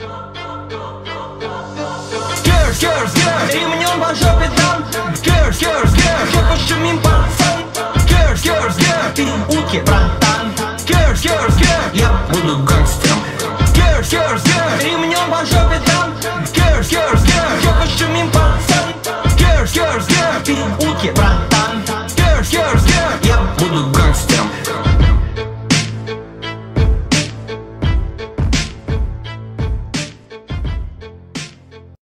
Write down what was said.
Skr, skr, skr, ремнем по жопе дам. Skr, skr, skr, что пошумим, пацан. Skr, skr, skr, ты утки, братан. Skr, skr, skr, я буду гангстером. Skr, skr, skr, ремнем по жопе дам. Skr, skr, skr, что пошумим, пацан. Skr, skr, skr, ты